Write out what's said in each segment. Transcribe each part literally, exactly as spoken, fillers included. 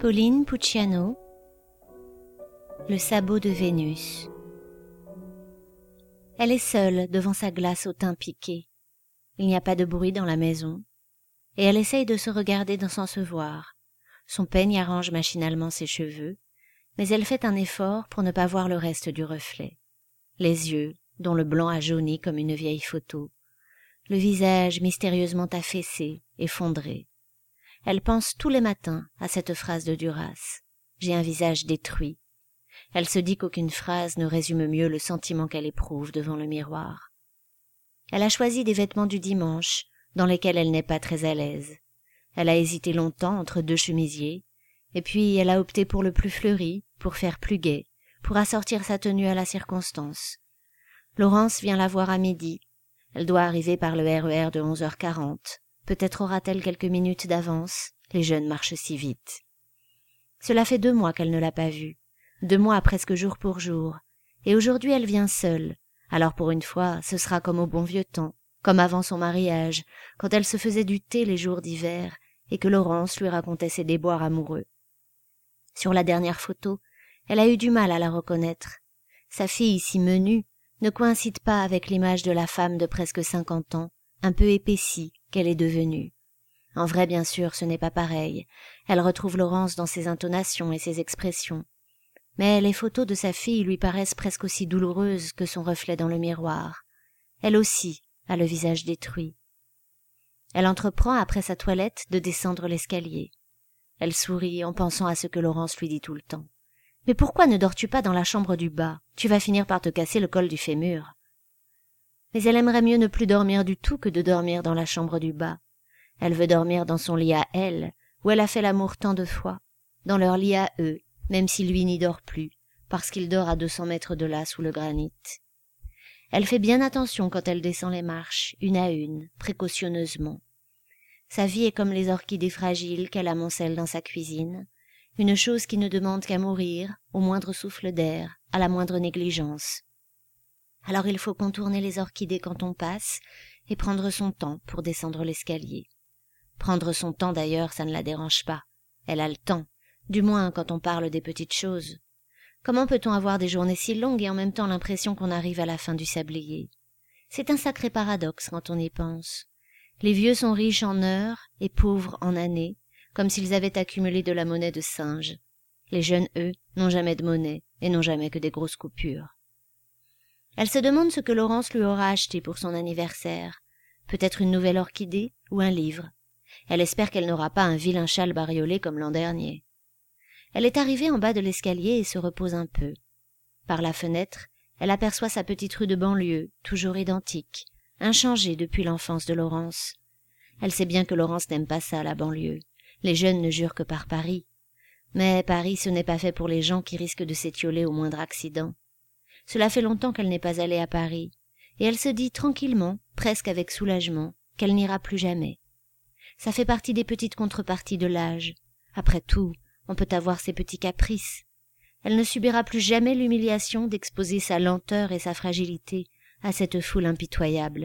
Pauline Pucciano, Le sabot de Vénus. Elle est seule devant sa glace au teint piqué. Il n'y a pas de bruit dans la maison, et elle essaye de se regarder sans se voir. Son peigne arrange machinalement ses cheveux, mais elle fait un effort pour ne pas voir le reste du reflet. Les yeux, dont le blanc a jauni comme une vieille photo, le visage mystérieusement affaissé, effondré. Elle pense tous les matins à cette phrase de Duras. « J'ai un visage détruit ». Elle se dit qu'aucune phrase ne résume mieux le sentiment qu'elle éprouve devant le miroir. Elle a choisi des vêtements du dimanche, dans lesquels elle n'est pas très à l'aise. Elle a hésité longtemps entre deux chemisiers, et puis elle a opté pour le plus fleuri, pour faire plus gai, pour assortir sa tenue à la circonstance. Laurence vient la voir à midi. Elle doit arriver par le R E R de onze heures quarante. Peut-être aura-t-elle quelques minutes d'avance, les jeunes marchent si vite. Cela fait deux mois qu'elle ne l'a pas vue, deux mois presque jour pour jour, et aujourd'hui elle vient seule. Alors pour une fois, ce sera comme au bon vieux temps, comme avant son mariage, quand elle se faisait du thé les jours d'hiver, et que Laurence lui racontait ses déboires amoureux. Sur la dernière photo, elle a eu du mal à la reconnaître. Sa fille, si menue, ne coïncide pas avec l'image de la femme de presque cinquante ans, un peu épaissie, qu'elle est devenue. En vrai, bien sûr, ce n'est pas pareil. Elle retrouve Laurence dans ses intonations et ses expressions. Mais les photos de sa fille lui paraissent presque aussi douloureuses que son reflet dans le miroir. Elle aussi a le visage détruit. Elle entreprend, après sa toilette, de descendre l'escalier. Elle sourit en pensant à ce que Laurence lui dit tout le temps. « Mais pourquoi ne dors-tu pas dans la chambre du bas? Tu vas finir par te casser le col du fémur. » Mais elle aimerait mieux ne plus dormir du tout que de dormir dans la chambre du bas. Elle veut dormir dans son lit à elle, où elle a fait l'amour tant de fois, dans leur lit à eux, même si lui n'y dort plus, parce qu'il dort à deux cents mètres de là sous le granit. Elle fait bien attention quand elle descend les marches, une à une, précautionneusement. Sa vie est comme les orchidées fragiles qu'elle amoncelle dans sa cuisine, une chose qui ne demande qu'à mourir, au moindre souffle d'air, à la moindre négligence. Alors il faut contourner les orchidées quand on passe, et prendre son temps pour descendre l'escalier. Prendre son temps d'ailleurs, ça ne la dérange pas. Elle a le temps, du moins quand on parle des petites choses. Comment peut-on avoir des journées si longues et en même temps l'impression qu'on arrive à la fin du sablier? C'est un sacré paradoxe quand on y pense. Les vieux sont riches en heures et pauvres en années, comme s'ils avaient accumulé de la monnaie de singe. Les jeunes, eux, n'ont jamais de monnaie et n'ont jamais que des grosses coupures. Elle se demande ce que Laurence lui aura acheté pour son anniversaire. Peut-être une nouvelle orchidée ou un livre. Elle espère qu'elle n'aura pas un vilain châle bariolé comme l'an dernier. Elle est arrivée en bas de l'escalier et se repose un peu. Par la fenêtre, elle aperçoit sa petite rue de banlieue, toujours identique, inchangée depuis l'enfance de Laurence. Elle sait bien que Laurence n'aime pas ça, la banlieue. Les jeunes ne jurent que par Paris. Mais Paris, ce n'est pas fait pour les gens qui risquent de s'étioler au moindre accident. Cela fait longtemps qu'elle n'est pas allée à Paris, et elle se dit tranquillement, presque avec soulagement, qu'elle n'ira plus jamais. Ça fait partie des petites contreparties de l'âge. Après tout, on peut avoir ses petits caprices. Elle ne subira plus jamais l'humiliation d'exposer sa lenteur et sa fragilité à cette foule impitoyable.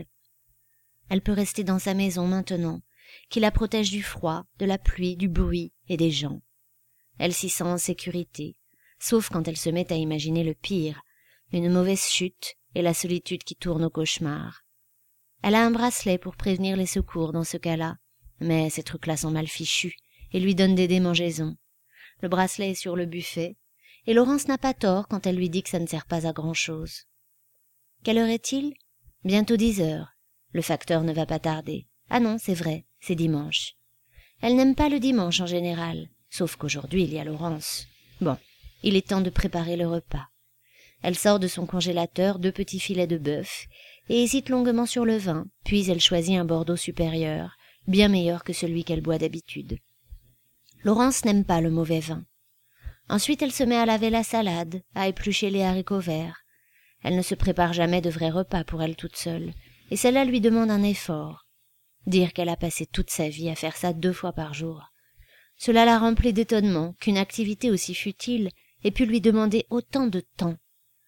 Elle peut rester dans sa maison maintenant, qui la protège du froid, de la pluie, du bruit et des gens. Elle s'y sent en sécurité, sauf quand elle se met à imaginer le pire, une mauvaise chute et la solitude qui tourne au cauchemar. Elle a un bracelet pour prévenir les secours dans ce cas-là, mais ces trucs-là sont mal fichus et lui donnent des démangeaisons. Le bracelet est sur le buffet, et Laurence n'a pas tort quand elle lui dit que ça ne sert pas à grand-chose. Quelle heure est-il? Bientôt dix heures. Le facteur ne va pas tarder. Ah non, c'est vrai, c'est dimanche. Elle n'aime pas le dimanche en général, sauf qu'aujourd'hui il y a Laurence. Bon, il est temps de préparer le repas. Elle sort de son congélateur deux petits filets de bœuf et hésite longuement sur le vin, puis elle choisit un Bordeaux supérieur, bien meilleur que celui qu'elle boit d'habitude. Laurence n'aime pas le mauvais vin. Ensuite elle se met à laver la salade, à éplucher les haricots verts. Elle ne se prépare jamais de vrais repas pour elle toute seule, et cela lui demande un effort. Dire qu'elle a passé toute sa vie à faire ça deux fois par jour. Cela la remplit d'étonnement qu'une activité aussi futile ait pu lui demander autant de temps.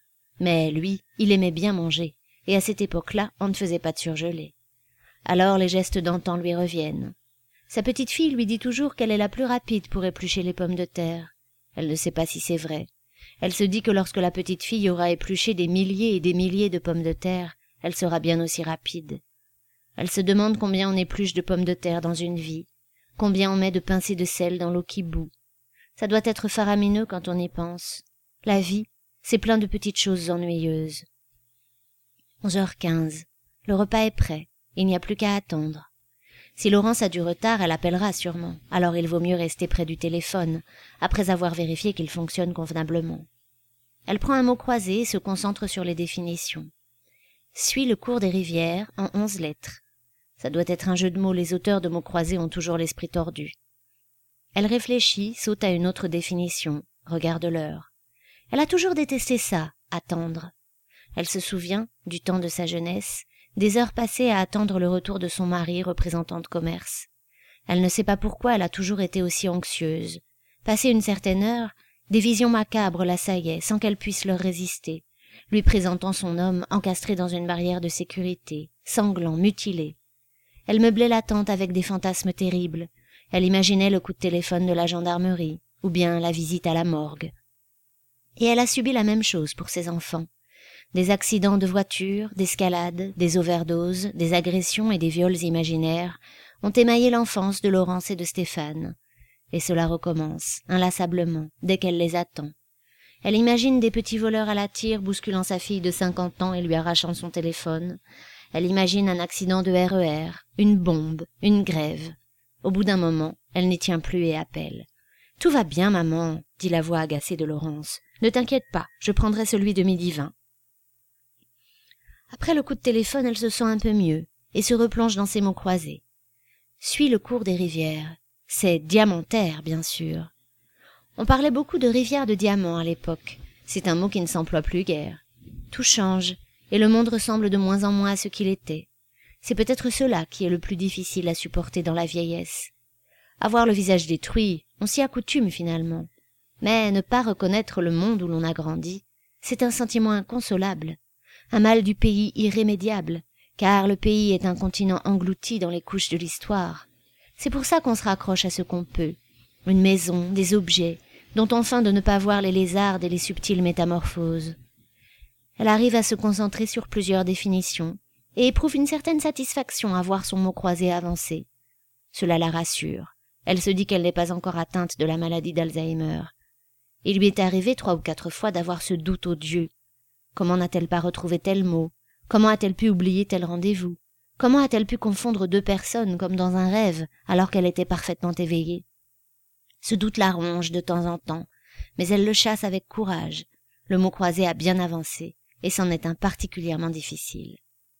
Mais lui, il aimait bien manger, et à cette époque-là, on ne faisait pas de surgelé. Alors les gestes d'antan lui reviennent. Sa petite fille lui dit toujours qu'elle est la plus rapide pour éplucher les pommes de terre. Elle ne sait pas si c'est vrai. Elle se dit que lorsque la petite fille aura épluché des milliers et des milliers de pommes de terre, elle sera bien aussi rapide. Elle se demande combien on épluche de pommes de terre dans une vie, combien on met de pincées de sel dans l'eau qui bout. Ça doit être faramineux quand on y pense. La vie, c'est plein de petites choses ennuyeuses. Onze heures quinze. Le repas est prêt. Il n'y a plus qu'à attendre. Si Laurence a du retard, elle appellera sûrement. Alors il vaut mieux rester près du téléphone, après avoir vérifié qu'il fonctionne convenablement. Elle prend un mot croisé et se concentre sur les définitions. Suis le cours des rivières en onze lettres. Ça doit être un jeu de mots, les auteurs de mots croisés ont toujours l'esprit tordu. Elle réfléchit, saute à une autre définition, regarde l'heure. Elle a toujours détesté ça, attendre. Elle se souvient, du temps de sa jeunesse, des heures passées à attendre le retour de son mari, représentant de commerce. Elle ne sait pas pourquoi elle a toujours été aussi anxieuse. Passée une certaine heure, des visions macabres l'assaillaient sans qu'elle puisse leur résister, lui présentant son homme encastré dans une barrière de sécurité, sanglant, mutilé. Elle meublait l'attente avec des fantasmes terribles. Elle imaginait le coup de téléphone de la gendarmerie, ou bien la visite à la morgue. Et elle a subi la même chose pour ses enfants. Des accidents de voiture, d'escalade, des overdoses, des agressions et des viols imaginaires ont émaillé l'enfance de Laurence et de Stéphane. Et cela recommence, inlassablement, dès qu'elle les attend. Elle imagine des petits voleurs à la tire bousculant sa fille de cinquante ans et lui arrachant son téléphone. Elle imagine un accident de R E R, une bombe, une grève. Au bout d'un moment, elle n'y tient plus et appelle. « Tout va bien, maman, » dit la voix agacée de Laurence. « Ne t'inquiète pas, je prendrai celui de midi vingt. » Après le coup de téléphone, elle se sent un peu mieux et se replonge dans ses mots croisés. Suis le cours des rivières. C'est diamantaire, bien sûr. On parlait beaucoup de rivières de diamants à l'époque. C'est un mot qui ne s'emploie plus guère. Tout change, et le monde ressemble de moins en moins à ce qu'il était. C'est peut-être cela qui est le plus difficile à supporter dans la vieillesse. Avoir le visage détruit, on s'y accoutume finalement. Mais ne pas reconnaître le monde où l'on a grandi, c'est un sentiment inconsolable. Un mal du pays irrémédiable, car le pays est un continent englouti dans les couches de l'histoire. C'est pour ça qu'on se raccroche à ce qu'on peut. Une maison, des objets, dont on feint de ne pas voir les lézardes et les subtiles métamorphoses. Elle arrive à se concentrer sur plusieurs définitions, et éprouve une certaine satisfaction à voir son mot croisé avancer. Cela la rassure. Elle se dit qu'elle n'est pas encore atteinte de la maladie d'Alzheimer. Il lui est arrivé trois ou quatre fois d'avoir ce doute odieux. Comment n'a-t-elle pas retrouvé tel mot? Comment a-t-elle pu oublier tel rendez-vous? Comment a-t-elle pu confondre deux personnes comme dans un rêve, alors qu'elle était parfaitement éveillée? Ce doute la ronge de temps en temps, mais elle le chasse avec courage. Le mot croisé a bien avancé, et c'en est un particulièrement difficile.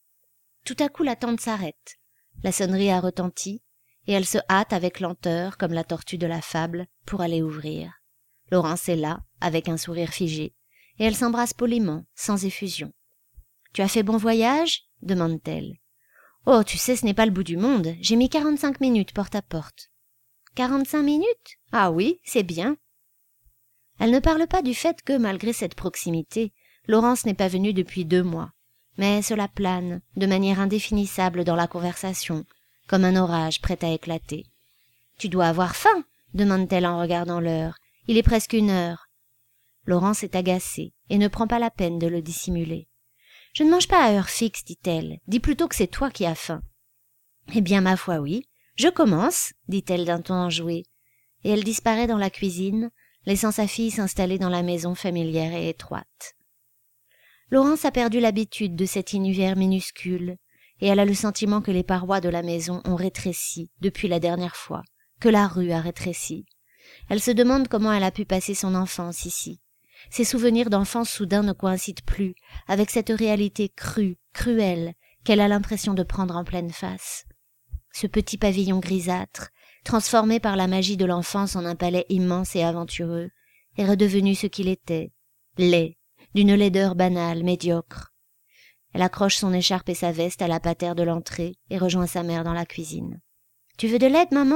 Tout à coup, l'attente s'arrête. La sonnerie a retenti, et elle se hâte avec lenteur, comme la tortue de la fable, pour aller ouvrir. Laurence est là, avec un sourire figé, et elle s'embrasse poliment, sans effusion. « Tu as fait bon voyage ?» demande-t-elle. « Oh, tu sais, ce n'est pas le bout du monde. J'ai mis quarante-cinq minutes porte à porte. »« Quarante-cinq minutes ? Ah oui, c'est bien. » Elle ne parle pas du fait que, malgré cette proximité, Laurence n'est pas venue depuis deux mois. Mais cela plane, de manière indéfinissable dans la conversation, comme un orage prêt à éclater. « Tu dois avoir faim ?» demande-t-elle en regardant l'heure. « Il est presque une heure. » Laurence est agacée et ne prend pas la peine de le dissimuler. « Je ne mange pas à heure fixe, dit-elle. Dis plutôt que c'est toi qui as faim. »« Eh bien, ma foi, oui. Je commence, dit-elle d'un ton enjoué. Et elle disparaît dans la cuisine, laissant sa fille s'installer dans la maison familière et étroite. Laurence a perdu l'habitude de cet univers minuscule, et elle a le sentiment que les parois de la maison ont rétréci depuis la dernière fois, que la rue a rétréci. Elle se demande comment elle a pu passer son enfance ici. Ses souvenirs d'enfance soudain ne coïncident plus avec cette réalité crue, cruelle, qu'elle a l'impression de prendre en pleine face. Ce petit pavillon grisâtre, transformé par la magie de l'enfance en un palais immense et aventureux, est redevenu ce qu'il était, laid, d'une laideur banale, médiocre. Elle accroche son écharpe et sa veste à la patère de l'entrée et rejoint sa mère dans la cuisine. « Tu veux de l'aide, maman ?»«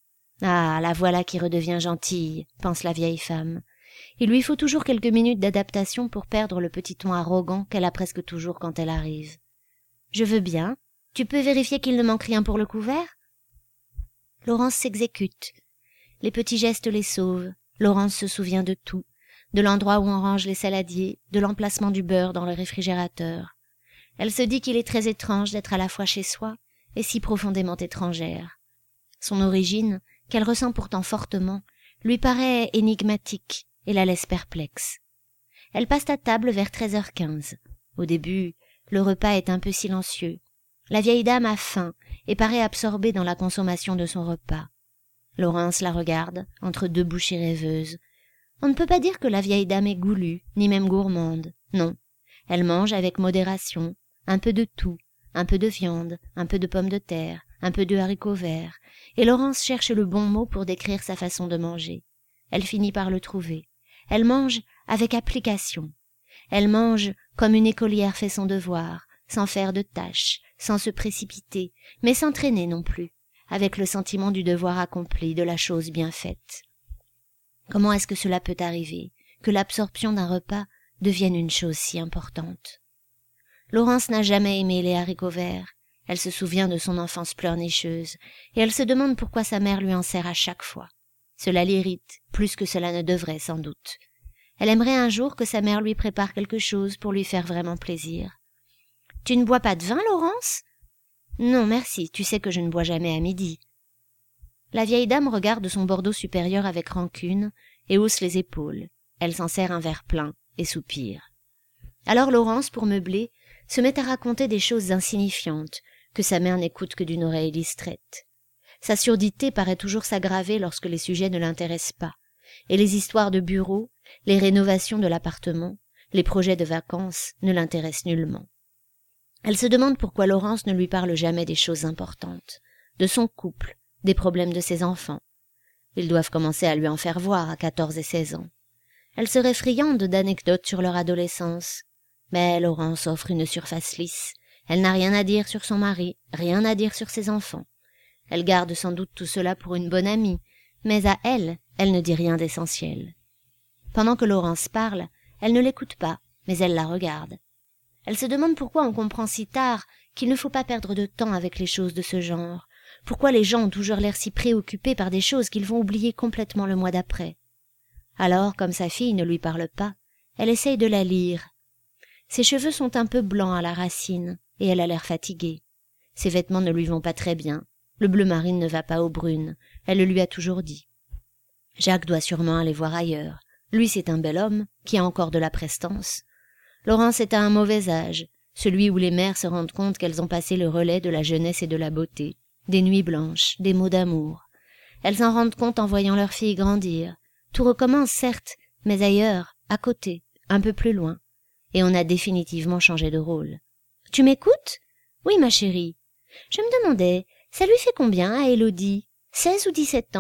Ah, la voilà qui redevient gentille, » pense la vieille femme. Il lui faut toujours quelques minutes d'adaptation pour perdre le petit ton arrogant qu'elle a presque toujours quand elle arrive. « Je veux bien. Tu peux vérifier qu'il ne manque rien pour le couvert ?» Laurence s'exécute. Les petits gestes les sauvent. Laurence se souvient de tout, de l'endroit où on range les saladiers, de l'emplacement du beurre dans le réfrigérateur. Elle se dit qu'il est très étrange d'être à la fois chez soi et si profondément étrangère. Son origine, qu'elle ressent pourtant fortement, lui paraît énigmatique et la laisse perplexe. Elle passe à table vers treize heures quinze. Au début, le repas est un peu silencieux. La vieille dame a faim et paraît absorbée dans la consommation de son repas. Laurence la regarde, entre deux bouchées rêveuses. On ne peut pas dire que la vieille dame est goulue, ni même gourmande. Non, elle mange avec modération, un peu de tout, un peu de viande, un peu de pommes de terre, un peu de haricots verts, et Laurence cherche le bon mot pour décrire sa façon de manger. Elle finit par le trouver. Elle mange avec application. Elle mange comme une écolière fait son devoir, sans faire de tâches, sans se précipiter, mais sans traîner non plus, avec le sentiment du devoir accompli, de la chose bien faite. Comment est-ce que cela peut arriver, que l'absorption d'un repas devienne une chose si importante? Laurence n'a jamais aimé les haricots verts. Elle se souvient de son enfance pleurnicheuse, et elle se demande pourquoi sa mère lui en sert à chaque fois. Cela l'irrite, plus que cela ne devrait sans doute. Elle aimerait un jour que sa mère lui prépare quelque chose pour lui faire vraiment plaisir. « Tu ne bois pas de vin, Laurence ?»« Non, merci, tu sais que je ne bois jamais à midi. » La vieille dame regarde son Bordeaux supérieur avec rancune et hausse les épaules. Elle s'en sert un verre plein et soupire. Alors Laurence, pour meubler, se met à raconter des choses insignifiantes que sa mère n'écoute que d'une oreille distraite. Sa surdité paraît toujours s'aggraver lorsque les sujets ne l'intéressent pas, et les histoires de bureau, les rénovations de l'appartement, les projets de vacances ne l'intéressent nullement. Elle se demande pourquoi Laurence ne lui parle jamais des choses importantes, de son couple, des problèmes de ses enfants. Ils doivent commencer à lui en faire voir à quatorze et seize ans. Elle serait friande d'anecdotes sur leur adolescence. Mais Laurence offre une surface lisse. Elle n'a rien à dire sur son mari, rien à dire sur ses enfants. Elle garde sans doute tout cela pour une bonne amie, mais à elle, elle ne dit rien d'essentiel. Pendant que Laurence parle, elle ne l'écoute pas, mais elle la regarde. Elle se demande pourquoi on comprend si tard qu'il ne faut pas perdre de temps avec les choses de ce genre, pourquoi les gens ont toujours l'air si préoccupés par des choses qu'ils vont oublier complètement le mois d'après. Alors, comme sa fille ne lui parle pas, elle essaye de la lire. Ses cheveux sont un peu blancs à la racine, et elle a l'air fatiguée. Ses vêtements ne lui vont pas très bien. Le bleu marine ne va pas aux brunes, elle le lui a toujours dit. Jacques doit sûrement aller voir ailleurs. Lui, c'est un bel homme, qui a encore de la prestance. Laurence est à un mauvais âge, celui où les mères se rendent compte qu'elles ont passé le relais de la jeunesse et de la beauté, des nuits blanches, des mots d'amour. Elles s'en rendent compte en voyant leur fille grandir. Tout recommence, certes, mais ailleurs, à côté, un peu plus loin. Et on a définitivement changé de rôle. « Tu m'écoutes ?»« Oui, ma chérie. Je me demandais, ça lui fait combien à Élodie? Seize ou dix-sept ans ?»«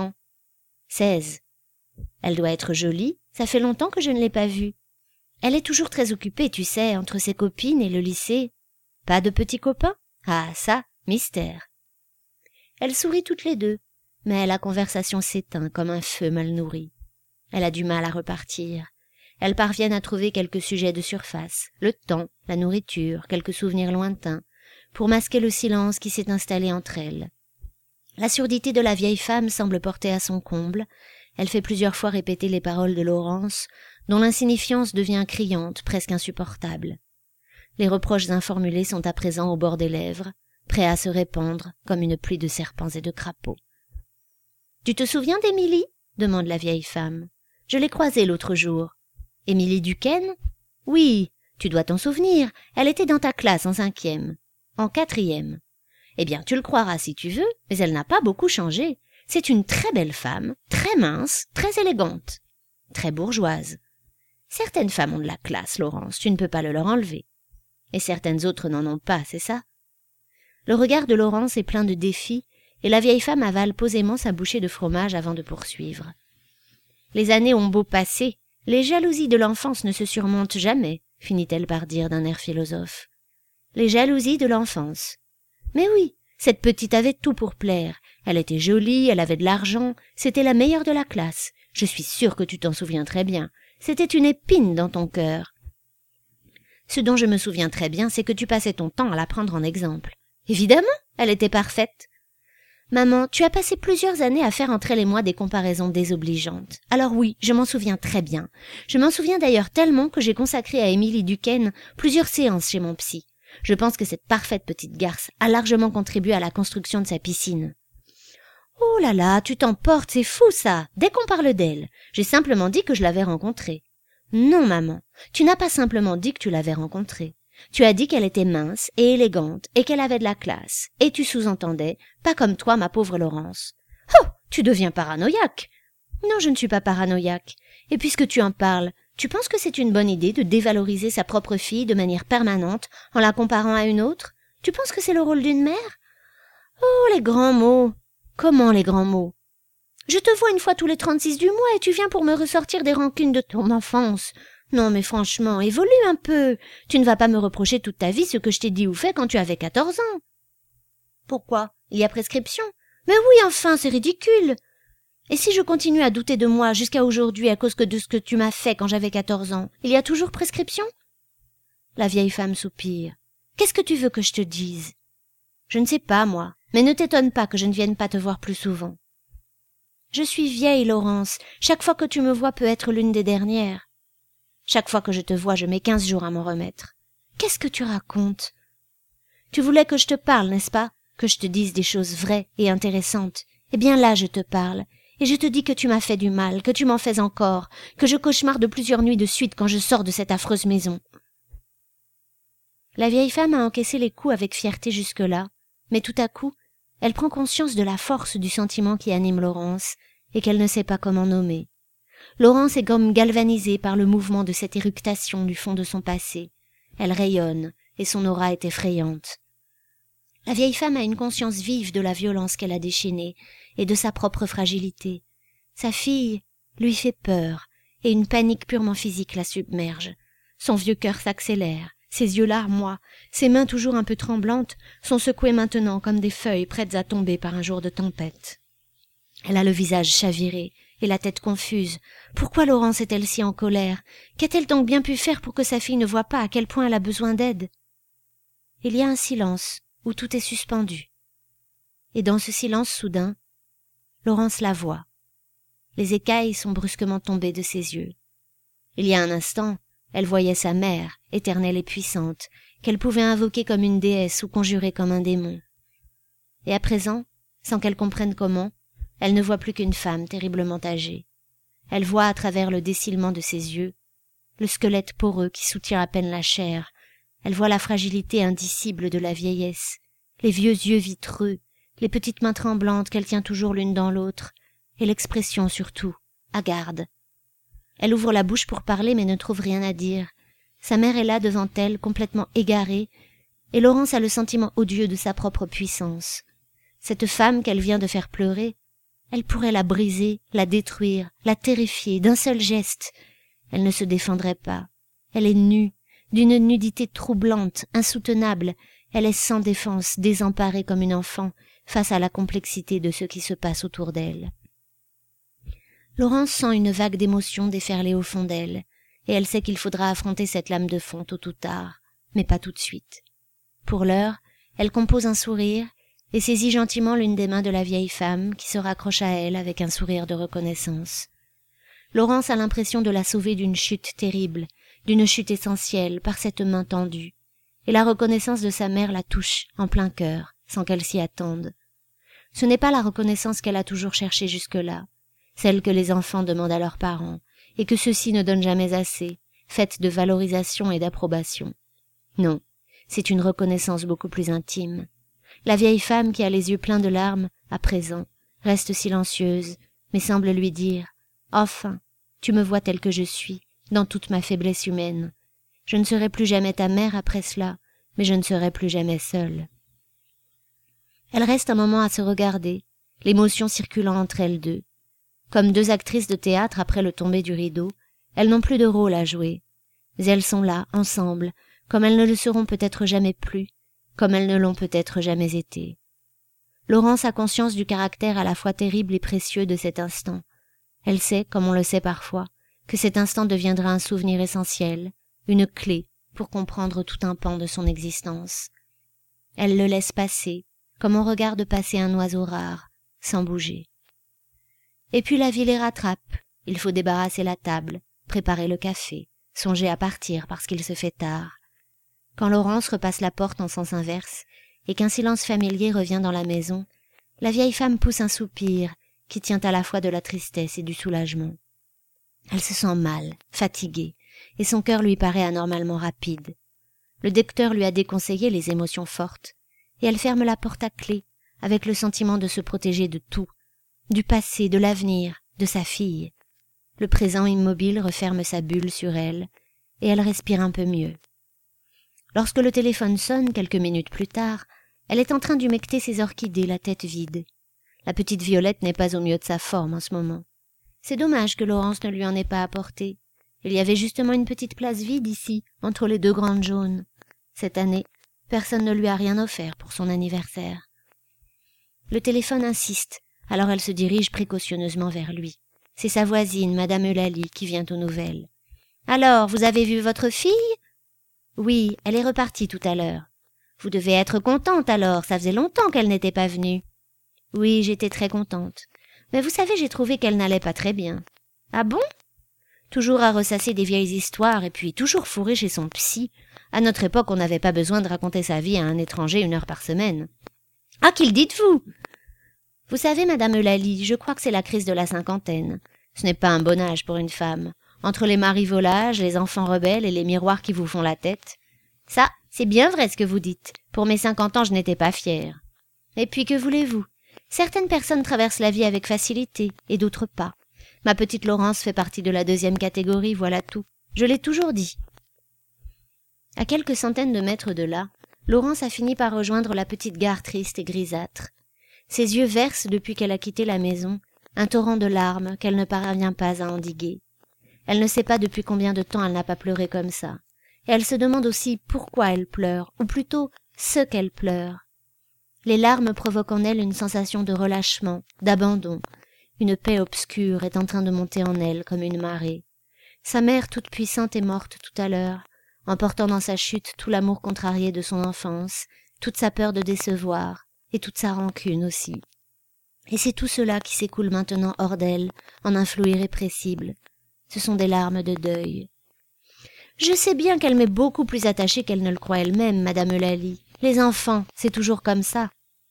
Seize. Elle doit être jolie, ça fait longtemps que je ne l'ai pas vue. Elle est toujours très occupée, tu sais, entre ses copines et le lycée. Pas de petits copains? Ah, ça, mystère. » Elles sourient toutes les deux, mais la conversation s'éteint comme un feu mal nourri. Elle a du mal à repartir. Elles parviennent à trouver quelques sujets de surface, le temps, la nourriture, quelques souvenirs lointains, pour masquer le silence qui s'est installé entre elles. La surdité de la vieille femme semble porter à son comble. Elle fait plusieurs fois répéter les paroles de Laurence, dont l'insignifiance devient criante, presque insupportable. Les reproches informulés sont à présent au bord des lèvres, prêts à se répandre comme une pluie de serpents et de crapauds. « Tu te souviens d'Émilie ?» demande la vieille femme. « Je l'ai croisée l'autre jour. »« Émilie Duquesne ? Oui, tu dois t'en souvenir, elle était dans ta classe en cinquième. En quatrième. Eh bien, tu le croiras si tu veux, mais elle n'a pas beaucoup changé. C'est une très belle femme, très mince, très élégante, très bourgeoise. Certaines femmes ont de la classe, Laurence, tu ne peux pas le leur enlever. Et certaines autres n'en ont pas, c'est ça ? » Le regard de Laurence est plein de défis, et la vieille femme avale posément sa bouchée de fromage avant de poursuivre. « Les années ont beau passer, les jalousies de l'enfance ne se surmontent jamais, finit-elle par dire d'un air philosophe. Les jalousies de l'enfance. Mais oui, cette petite avait tout pour plaire. Elle était jolie, elle avait de l'argent, c'était la meilleure de la classe. Je suis sûre que tu t'en souviens très bien. C'était une épine dans ton cœur. Ce dont je me souviens très bien, c'est que tu passais ton temps à la prendre en exemple. Évidemment, elle était parfaite. Maman, tu as passé plusieurs années à faire entre elle et moi des comparaisons désobligeantes. Alors oui, je m'en souviens très bien. Je m'en souviens d'ailleurs tellement que j'ai consacré à Émilie Duquesne plusieurs séances chez mon psy. Je pense que cette parfaite petite garce a largement contribué à la construction de sa piscine. Oh là là, tu t'emportes, c'est fou ça. Dès qu'on parle d'elle, j'ai simplement dit que je l'avais rencontrée. Non, maman, tu n'as pas simplement dit que tu l'avais rencontrée. Tu as dit qu'elle était mince et élégante et qu'elle avait de la classe. Et tu sous-entendais, pas comme toi, ma pauvre Laurence. Oh, tu deviens paranoïaque. Non, je ne suis pas paranoïaque. Et puisque tu en parles, tu penses que c'est une bonne idée de dévaloriser sa propre fille de manière permanente en la comparant à une autre? Tu penses que c'est le rôle d'une mère? Oh, les grands mots. Comment les grands mots? Je te vois une fois tous les trente-six du mois et tu viens pour me ressortir des rancunes de ton enfance. Non, mais franchement, évolue un peu. Tu ne vas pas me reprocher toute ta vie ce que je t'ai dit ou fait quand tu avais quatorze ans. Pourquoi? Il y a prescription? Mais oui, enfin, c'est ridicule. Et si je continue à douter de moi jusqu'à aujourd'hui à cause que de ce que tu m'as fait quand j'avais quatorze ans, il y a toujours prescription? La vieille femme soupire. Qu'est-ce que tu veux que je te dise? Je ne sais pas, moi, mais ne t'étonne pas que je ne vienne pas te voir plus souvent. Je suis vieille, Laurence. Chaque fois que tu me vois peut être l'une des dernières. Chaque fois que je te vois, je mets quinze jours à m'en remettre. Qu'est-ce que tu racontes? Tu voulais que je te parle, n'est-ce pas? Que je te dise des choses vraies et intéressantes. Eh bien là, je te parle. Et je te dis que tu m'as fait du mal, que tu m'en fais encore, que je cauchemarde plusieurs nuits de suite quand je sors de cette affreuse maison. La vieille femme a encaissé les coups avec fierté jusque-là, mais tout à coup, elle prend conscience de la force du sentiment qui anime Laurence et qu'elle ne sait pas comment nommer. Laurence est comme galvanisée par le mouvement de cette éructation du fond de son passé. Elle rayonne, et son aura est effrayante. La vieille femme a une conscience vive de la violence qu'elle a déchaînée, et de sa propre fragilité. Sa fille lui fait peur, et une panique purement physique la submerge. Son vieux cœur s'accélère, ses yeux larmois, ses mains toujours un peu tremblantes, sont secouées maintenant comme des feuilles prêtes à tomber par un jour de tempête. Elle a le visage chaviré, et la tête confuse. Pourquoi Laurence est-elle si en colère? Qu'a-t-elle donc bien pu faire pour que sa fille ne voie pas à quel point elle a besoin d'aide? Il y a un silence où tout est suspendu. Et dans ce silence soudain, Laurence la voit. Les écailles sont brusquement tombées de ses yeux. Il y a un instant, elle voyait sa mère, éternelle et puissante, qu'elle pouvait invoquer comme une déesse ou conjurer comme un démon. Et à présent, sans qu'elle comprenne comment, elle ne voit plus qu'une femme terriblement âgée. Elle voit à travers le dessillement de ses yeux le squelette poreux qui soutient à peine la chair. Elle voit la fragilité indicible de la vieillesse, les vieux yeux vitreux, les petites mains tremblantes qu'elle tient toujours l'une dans l'autre, et l'expression surtout, hagarde. Elle ouvre la bouche pour parler mais ne trouve rien à dire. Sa mère est là devant elle, complètement égarée, et Laurence a le sentiment odieux de sa propre puissance. Cette femme qu'elle vient de faire pleurer, elle pourrait la briser, la détruire, la terrifier d'un seul geste. Elle ne se défendrait pas. Elle est nue, d'une nudité troublante, insoutenable. Elle est sans défense, désemparée comme une enfant, face à la complexité de ce qui se passe autour d'elle. Laurence sent une vague d'émotion déferler au fond d'elle, et elle sait qu'il faudra affronter cette lame de fond tôt ou tard, mais pas tout de suite. Pour l'heure, elle compose un sourire, et saisit gentiment l'une des mains de la vieille femme qui se raccroche à elle avec un sourire de reconnaissance. Laurence a l'impression de la sauver d'une chute terrible, d'une chute essentielle par cette main tendue, et la reconnaissance de sa mère la touche en plein cœur, sans qu'elle s'y attende. Ce n'est pas la reconnaissance qu'elle a toujours cherchée jusque-là, celle que les enfants demandent à leurs parents, et que ceux-ci ne donnent jamais assez, faite de valorisation et d'approbation. Non, c'est une reconnaissance beaucoup plus intime. La vieille femme qui a les yeux pleins de larmes, à présent, reste silencieuse, mais semble lui dire « Enfin, tu me vois telle que je suis, dans toute ma faiblesse humaine. Je ne serai plus jamais ta mère après cela, mais je ne serai plus jamais seule. » Elle reste un moment à se regarder, l'émotion circulant entre elles deux. Comme deux actrices de théâtre après le tomber du rideau, elles n'ont plus de rôle à jouer. Mais elles sont là, ensemble, comme elles ne le seront peut-être jamais plus, comme elles ne l'ont peut-être jamais été. Laurence a conscience du caractère à la fois terrible et précieux de cet instant. Elle sait, comme on le sait parfois, que cet instant deviendra un souvenir essentiel, une clé pour comprendre tout un pan de son existence. Elle le laisse passer, comme on regarde passer un oiseau rare, sans bouger. Et puis la vie les rattrape. Il faut débarrasser la table, préparer le café, songer à partir parce qu'il se fait tard. Quand Laurence repasse la porte en sens inverse et qu'un silence familier revient dans la maison, la vieille femme pousse un soupir qui tient à la fois de la tristesse et du soulagement. Elle se sent mal, fatiguée, et son cœur lui paraît anormalement rapide. Le docteur lui a déconseillé les émotions fortes, et elle ferme la porte à clé, avec le sentiment de se protéger de tout, du passé, de l'avenir, de sa fille. Le présent immobile referme sa bulle sur elle, et elle respire un peu mieux. Lorsque le téléphone sonne quelques minutes plus tard, elle est en train d'humecter ses orchidées, la tête vide. La petite Violette n'est pas au mieux de sa forme en ce moment. C'est dommage que Laurence ne lui en ait pas apporté. Il y avait justement une petite place vide ici, entre les deux grandes jaunes. Cette année, personne ne lui a rien offert pour son anniversaire. Le téléphone insiste, alors elle se dirige précautionneusement vers lui. C'est sa voisine, Madame Eulalie, qui vient aux nouvelles. « Alors, vous avez vu votre fille ?»« Oui, elle est repartie tout à l'heure. »« Vous devez être contente alors, ça faisait longtemps qu'elle n'était pas venue. »« Oui, j'étais très contente. Mais vous savez, j'ai trouvé qu'elle n'allait pas très bien. »« Ah bon ?» Toujours à ressasser des vieilles histoires et puis toujours fourrée chez son psy. À notre époque, on n'avait pas besoin de raconter sa vie à un étranger une heure par semaine. « Ah, qu'il dites-vous » Vous savez, Madame Eulalie, je crois que c'est la crise de la cinquantaine. Ce n'est pas un bon âge pour une femme. Entre les marivolages, les enfants rebelles et les miroirs qui vous font la tête. Ça, c'est bien vrai ce que vous dites. Pour mes cinquante ans, je n'étais pas fière. Et puis, que voulez-vous? Certaines personnes traversent la vie avec facilité, et d'autres pas. Ma petite Laurence fait partie de la deuxième catégorie, voilà tout. Je l'ai toujours dit. À quelques centaines de mètres de là, Laurence a fini par rejoindre la petite gare triste et grisâtre. Ses yeux versent depuis qu'elle a quitté la maison un torrent de larmes qu'elle ne parvient pas à endiguer. Elle ne sait pas depuis combien de temps elle n'a pas pleuré comme ça. Et elle se demande aussi pourquoi elle pleure, ou plutôt ce qu'elle pleure. Les larmes provoquent en elle une sensation de relâchement, d'abandon. Une paix obscure est en train de monter en elle comme une marée. Sa mère toute puissante est morte tout à l'heure, emportant dans sa chute tout l'amour contrarié de son enfance, toute sa peur de décevoir, et toute sa rancune aussi. Et c'est tout cela qui s'écoule maintenant hors d'elle, en un flot irrépressible. Ce sont des larmes de deuil. Je sais bien qu'elle m'est beaucoup plus attachée qu'elle ne le croit elle-même, Madame Eulalie. Les enfants, c'est toujours comme ça.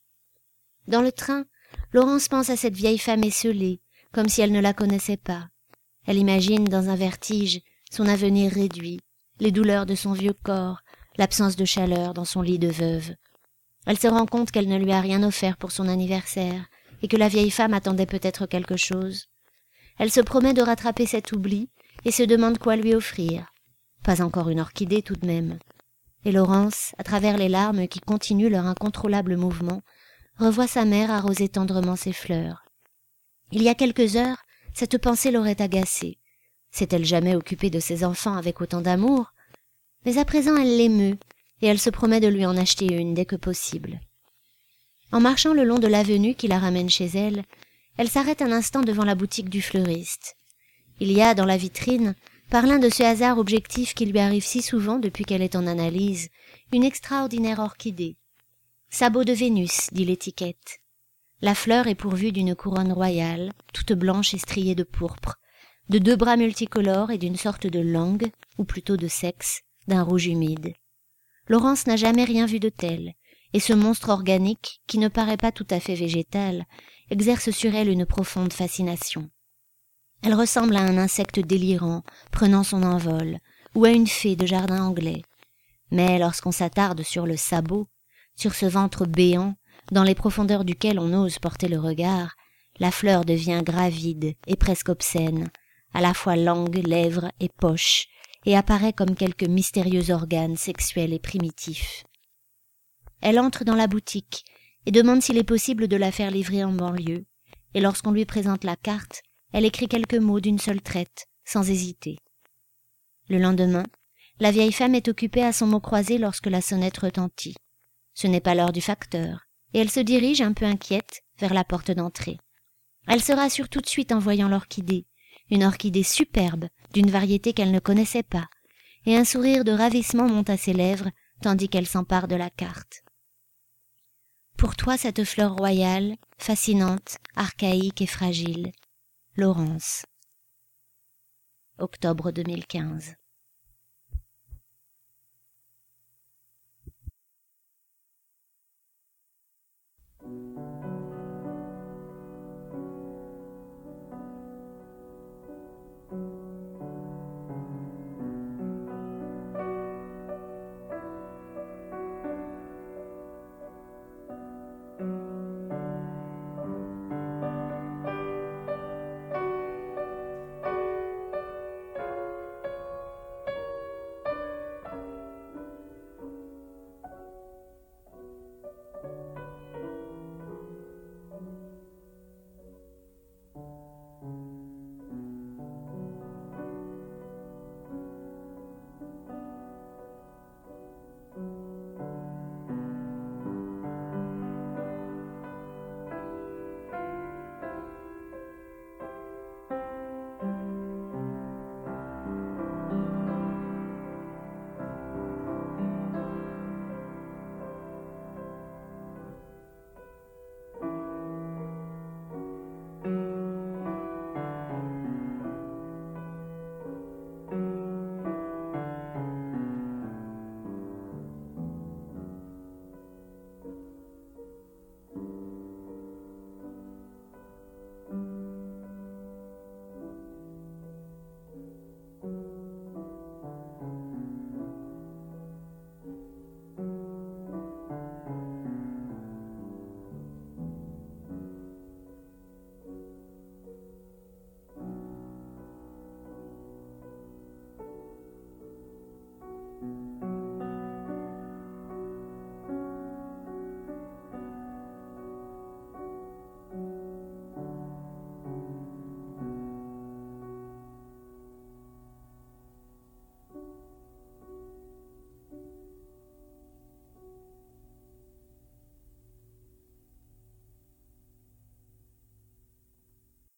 Dans le train, Laurence pense à cette vieille femme esseulée, comme si elle ne la connaissait pas. Elle imagine, dans un vertige, son avenir réduit, les douleurs de son vieux corps, l'absence de chaleur dans son lit de veuve. Elle se rend compte qu'elle ne lui a rien offert pour son anniversaire, et que la vieille femme attendait peut-être quelque chose. Elle se promet de rattraper cet oubli, et se demande quoi lui offrir. Pas encore une orchidée tout de même. Et Laurence, à travers les larmes qui continuent leur incontrôlable mouvement, revoit sa mère arroser tendrement ses fleurs. Il y a quelques heures, cette pensée l'aurait agacée. S'est-elle jamais occupée de ses enfants avec autant d'amour? Mais à présent elle l'émeut, et elle se promet de lui en acheter une dès que possible. En marchant le long de l'avenue qui la ramène chez elle, elle s'arrête un instant devant la boutique du fleuriste. Il y a dans la vitrine, par l'un de ces hasards objectifs qui lui arrivent si souvent depuis qu'elle est en analyse, une extraordinaire orchidée. Sabot de Vénus, dit l'étiquette. La fleur est pourvue d'une couronne royale, toute blanche et striée de pourpre, de deux bras multicolores et d'une sorte de langue, ou plutôt de sexe, d'un rouge humide. Laurence n'a jamais rien vu de tel, et ce monstre organique, qui ne paraît pas tout à fait végétal, exerce sur elle une profonde fascination. Elle ressemble à un insecte délirant, prenant son envol, ou à une fée de jardin anglais. Mais lorsqu'on s'attarde sur le sabot, sur ce ventre béant, dans les profondeurs duquel on ose porter le regard, la fleur devient gravide et presque obscène, à la fois langue, lèvres et poche, et apparaît comme quelque mystérieux organe sexuel et primitif. Elle entre dans la boutique et demande s'il est possible de la faire livrer en banlieue, et lorsqu'on lui présente la carte, elle écrit quelques mots d'une seule traite, sans hésiter. Le lendemain, la vieille femme est occupée à son mot croisé lorsque la sonnette retentit. Ce n'est pas l'heure du facteur, et elle se dirige, un peu inquiète, vers la porte d'entrée. Elle se rassure tout de suite en voyant l'orchidée, une orchidée superbe, d'une variété qu'elle ne connaissait pas, et un sourire de ravissement monte à ses lèvres, tandis qu'elle s'empare de la carte. Pour toi cette fleur royale, fascinante, archaïque et fragile. Laurence. Octobre deux mille quinze.